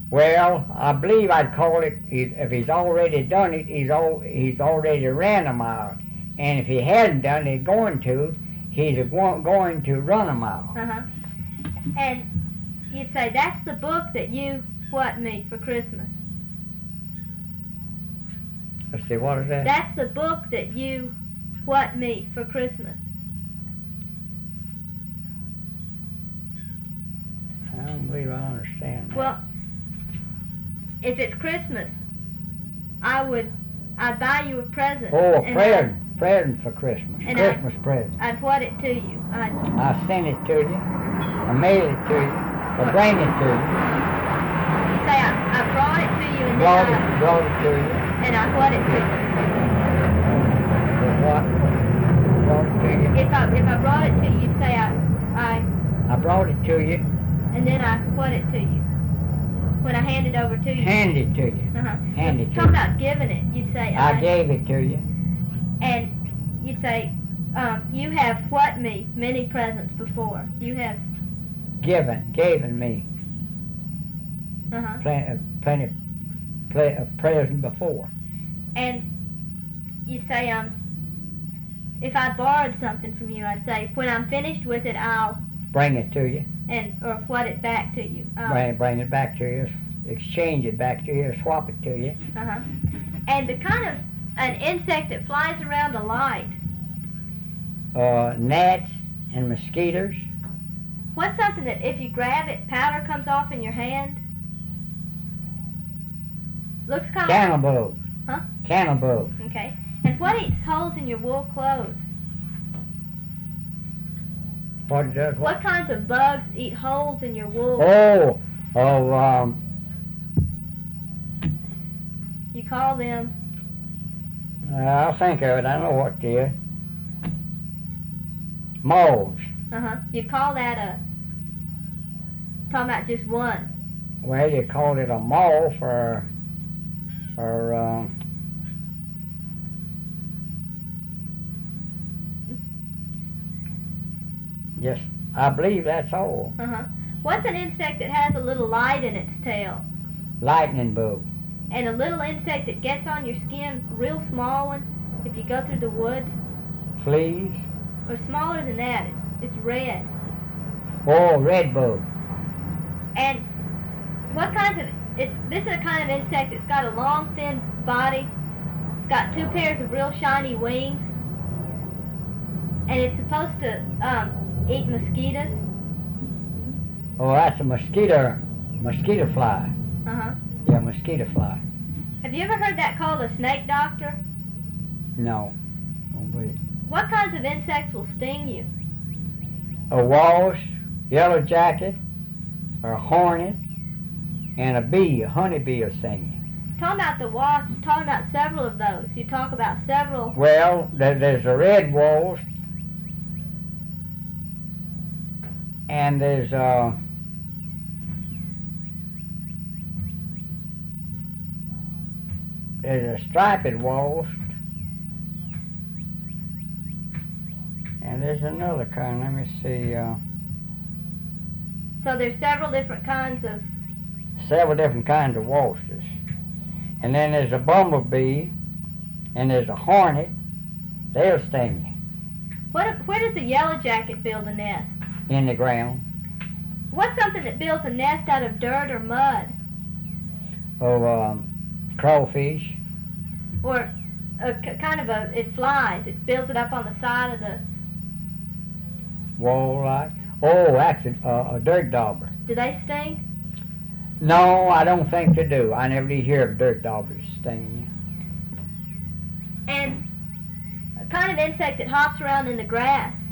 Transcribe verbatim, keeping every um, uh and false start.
Well, I believe I'd call it, he's, if he's already done it, he's al- he's already ran a mile. And if he hasn't done it, going to, he's a, go- going to run a mile. Uh-huh. And you'd say, that's the book that you, what, me for Christmas? Let's see, what is that? That's the book that you, what, me for Christmas? I don't believe I understand that. Well, if it's Christmas, I would, I'd buy you a present. Oh, a and present, present for Christmas, and Christmas present. I'd, I'd what it to you. I'd, I sent it to you, I mailed it to you, or bring it to you, you say, I, I brought it to you, and brought then it, I, brought it to you. and I what it to you. With what? Brought it to you. If I, if I brought it to you, you'd say, I, I, I brought it to you, and then I what it to you. When I hand it over to you. hand it to you, Uh-huh. hand it to Talking you. about giving it, you'd say, I gave it to you. and you'd say, um, you have what me many presents before. You have, Given, given me uh-huh. plenty, plenty, plenty of present before. And you'd say, um, if I borrowed something from you, I'd say, when I'm finished with it, I'll, Bring it to you, and or what it back to you. Um, bring, bring it back to you, exchange it back to you, swap it to you. Uh-huh. And the kind of an insect that flies around a light. Uh, gnats and mosquitoes. What's something that if you grab it, powder comes off in your hand? Looks kind of Cannibal. Huh? Cannibal. Okay. And what eats holes in your wool clothes? What does what? What kinds of bugs eat holes in your wool? Oh, oh, um, You call them, I'll think of it. I know what they are. Moles. uh-huh, you'd call that a, talking about just one. Well, you call it a mole for, for, um, yes, I believe that's all. Uh-huh. What's an insect that has a little light in its tail? Lightning bug. And a little insect that gets on your skin, real small one, if you go through the woods, Fleas. or smaller than that, it's, it's red. Oh, red bug. And what kinds of, it's, this is a kind of insect that's got a long, thin body, it's got two pairs of real shiny wings, and it's supposed to um, eat mosquitoes. Oh, that's a mosquito, mosquito fly. Uh-huh. Yeah, mosquito fly. Have you ever heard that called a snake doctor? No. Don't believe. What kinds of insects will sting you? A wasp, yellow jacket, or a hornet, and a bee, a honeybee will sting you. Talking about the wasp, talking about several of those. You talk about several. Well, there, there's a red wasp, and there's uh, there's a striped wasp, and there's another kind. Let me see. Uh, So there's several different kinds of. several different kinds of wasps. And then there's a bumblebee, and there's a hornet. They'll sting you What? Where does the yellow jacket build a nest? in the ground. What's something that builds a nest out of dirt or mud, Of um, crawfish. or a k- kind of a? It flies. It builds it up on the side of the. Walleye. Oh, that's a, uh, a dirt dauber. Do they sting? No, I don't think they do. I never did hear of dirt daubers stinging And a kind of insect that hops around in the grass.